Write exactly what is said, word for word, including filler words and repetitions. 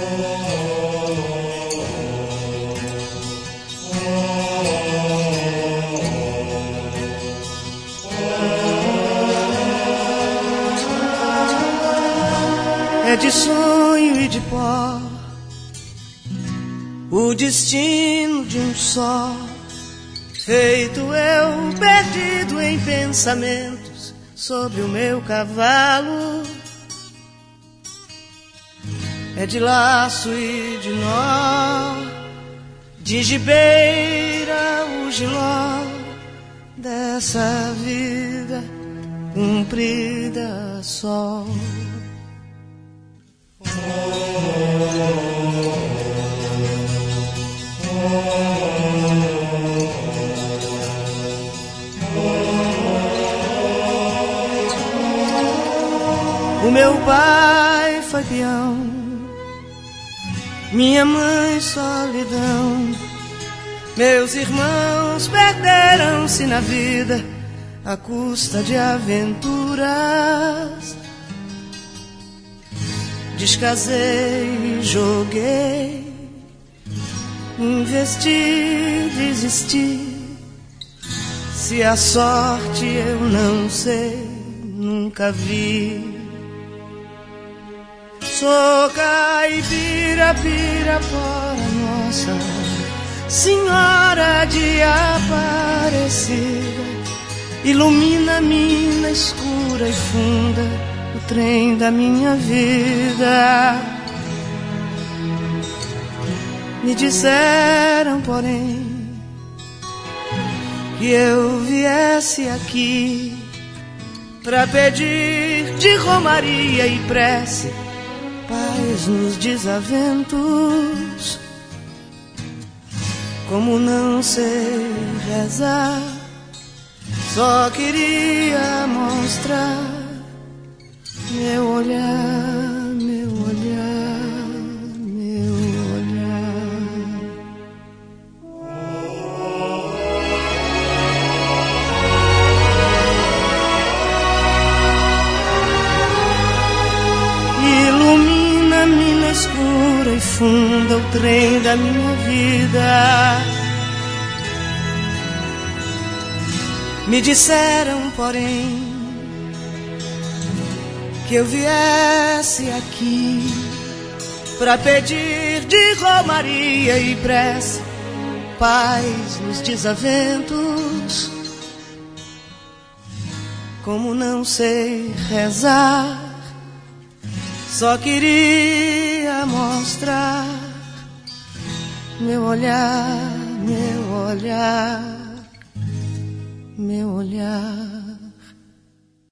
É de sonho e de pó o destino de um só, feito eu perdido em pensamentos sobre o meu cavalo. É de laço e de nó, de gibeira o giló dessa vida comprida só. O meu pai foi peão, minha mãe solidão, meus irmãos perderam-se na vida à custa de aventuras. Descasei e joguei, investi, desisti. Se a sorte eu não sei, nunca vi. Sou caipira, pirapora, Nossa Senhora de Aparecida, ilumina a mina escura e funda o trem da minha vida. Me disseram, porém, que eu viesse aqui pra pedir de romaria e prece paz nos desaventos. Como não sei rezar, só queria mostrar meu olhar, meu olhar, meu olhar. Ilumina a mina escura e funda o trem da minha vida. Me disseram, porém, que eu viesse aqui pra pedir de romaria e prece paz nos desaventos. Como não sei rezar, só queria mostrar meu olhar, meu olhar, meu olhar.